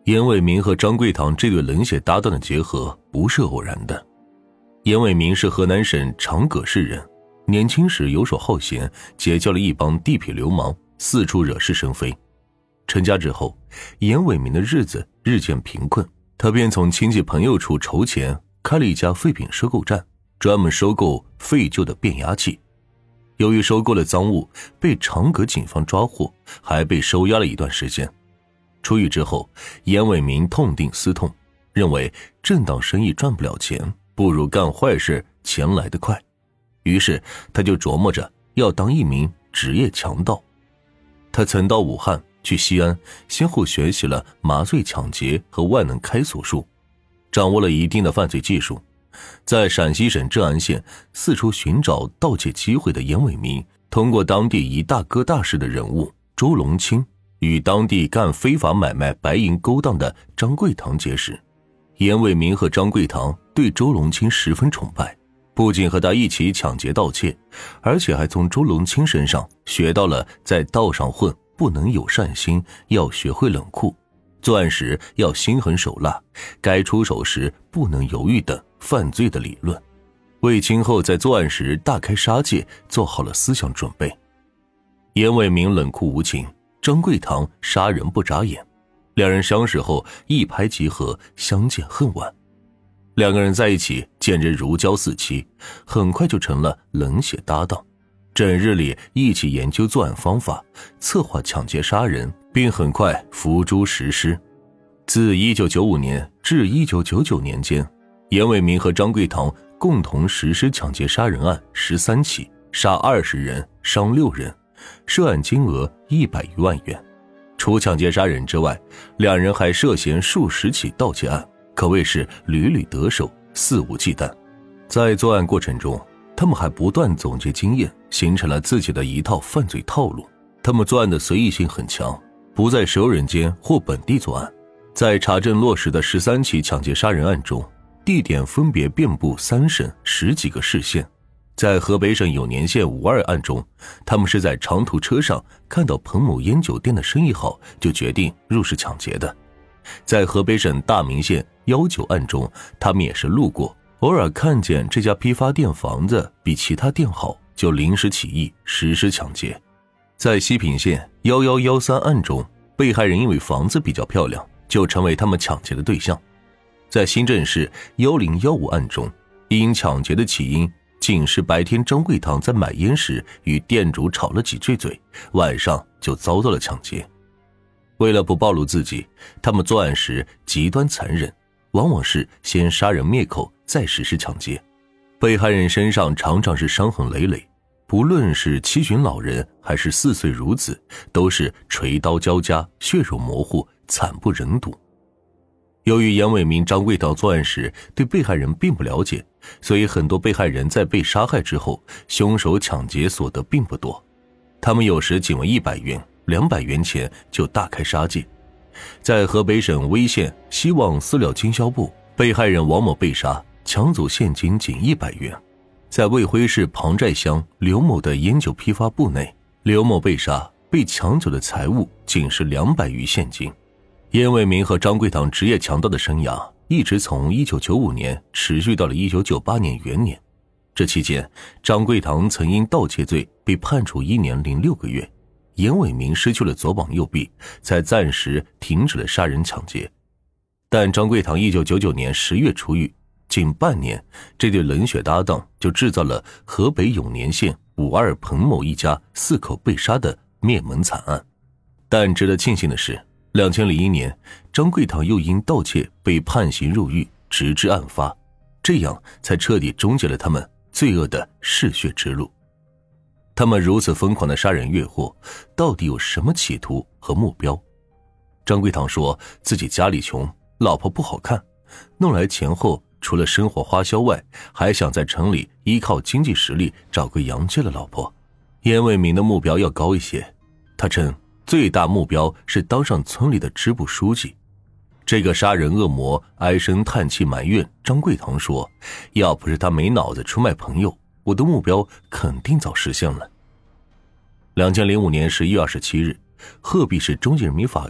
严伟民和张贵堂这对冷血搭档的结合不是偶然的。严伟民是河南省长葛市人，年轻时游手好闲，结交了一帮地痞流氓，四处惹是生非。成家之后，严伟民的日子日渐贫困，他便从亲戚朋友处筹钱，开了一家废品收购站，专门收购废旧的变压器。由于收购了赃物，被长葛警方抓获，还被收押了一段时间。出狱之后，严伟民痛定思痛，认为正当生意赚不了钱，不如干坏事，钱来得快。于是他就琢磨着要当一名职业强盗。他曾到武汉去西安，先后学习了麻醉抢劫和万能开锁术，掌握了一定的犯罪技术。在陕西省镇安县四处寻找盗窃机会的严伟民，通过当地一大哥大式的人物周龙清，与当地干非法买卖白银勾当的张贵堂结识。严伟民和张贵堂对周龙清十分崇拜，不仅和他一起抢劫盗窃，而且还从周龙清身上学到了在道上混不能有善心，要学会冷酷，作案时要心狠手辣，该出手时不能犹豫等犯罪的理论，为今后在作案时大开杀戒做好了思想准备。严伟民冷酷无情，张贵堂杀人不眨眼，两人相识后一拍即合，相见恨晚。两个人在一起简直如胶似漆，很快就成了冷血搭档，整日里一起研究作案方法，策划抢劫杀人，并很快付诸实施。自1995年至1999年间，严伟民和张贵堂共同实施抢劫杀人案13起，杀20人，伤6人，涉案金额100余万元。除抢劫杀人之外，两人还涉嫌数十起盗窃案，可谓是屡屡得手，肆无忌惮。在作案过程中，他们还不断总结经验，形成了自己的一套犯罪套路。他们作案的随意性很强，不在熟人间或本地作案。在查证落实的13起抢劫杀人案中，地点分别遍布3省10几个市县。在河北省永年县52案中，他们是在长途车上看到彭某烟酒店的生意好，就决定入室抢劫的。在河北省大名县19案中，他们也是路过，偶尔看见这家批发店房子比其他店好，就临时起意实施抢劫。在西平县1113案中，被害人因为房子比较漂亮，就成为他们抢劫的对象。在新郑市1015案中，因抢劫的起因仅是白天张贵堂在买烟时与店主吵了几句嘴，晚上就遭到了抢劫。为了不暴露自己，他们作案时极端残忍，往往是先杀人灭口，再实施抢劫。被害人身上常常是伤痕累累，不论是七旬老人还是4岁孺子，都是锤刀交加，血肉模糊，惨不忍睹。由于严伟民、张贵堂作案时对被害人并不了解，所以很多被害人在被杀害之后，凶手抢劫所得并不多。他们有时仅为100元、200元钱就大开杀戒。在河北省威县希望饲料经销部，被害人王某被杀，抢走现金仅100元。在卫辉市庞寨乡刘某的烟酒批发部内，刘某被杀，被抢走的财物仅是200余现金。严伟民和张贵堂职业强盗的生涯一直从1995年持续到了1998年元年。这期间，张贵堂曾因盗窃罪被判处1年06个月，严伟民失去了左膀右臂，才暂时停止了杀人抢劫。但张贵堂1999年10月出狱，仅半年，这对冷血搭档就制造了河北永年县52彭某一家4口被杀的灭门惨案。但值得庆幸的是，2001年，张贵堂又因盗窃被判刑入狱，直至案发，这样才彻底终结了他们罪恶的嗜血之路。他们如此疯狂的杀人越货，到底有什么企图和目标？张贵堂说自己家里穷，老婆不好看，弄来钱后除了生活花销外，还想在城里依靠经济实力找个洋气的老婆。严伟民的目标要高一些，他称最大目标是当上村里的支部书记。这个杀人恶魔唉声叹气埋怨张贵堂说，要不是他没脑子出卖朋友，我的目标肯定早实现了。2005年11月27日，鹤壁市中级人民法院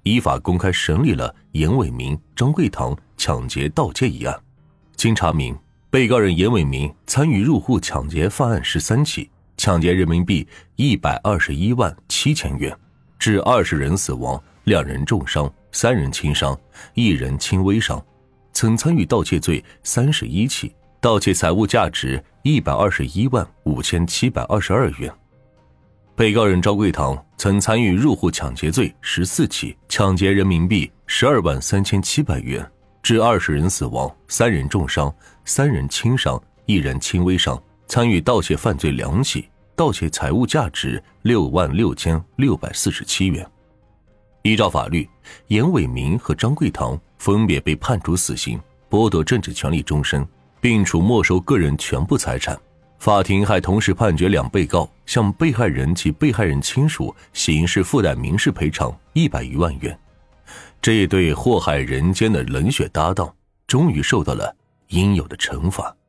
依法公开审理了严伟民、张贵堂抢劫盗窃一案。经查明，被告人严伟民参与入户抢劫犯案13起，抢劫人民币121万7千元，致20人死亡，2人重伤，3人轻伤，1人轻微伤。曾参与盗窃罪31起，盗窃财物价值121万5722元。被告人赵贵堂曾参与入户抢劫罪14起，抢劫人民币12万3700元，致20人死亡，3人重伤，3人轻伤，1人轻微伤。参与盗窃犯罪2起，盗窃财物价值6万6647元。依照法律，严伟民和张贵堂分别被判处死刑，剥夺政治权利终身，并处没收个人全部财产。法庭还同时判决2被告向被害人及被害人亲属刑事附带民事赔偿100余万元。这一对祸害人间的冷血搭档终于受到了应有的惩罚。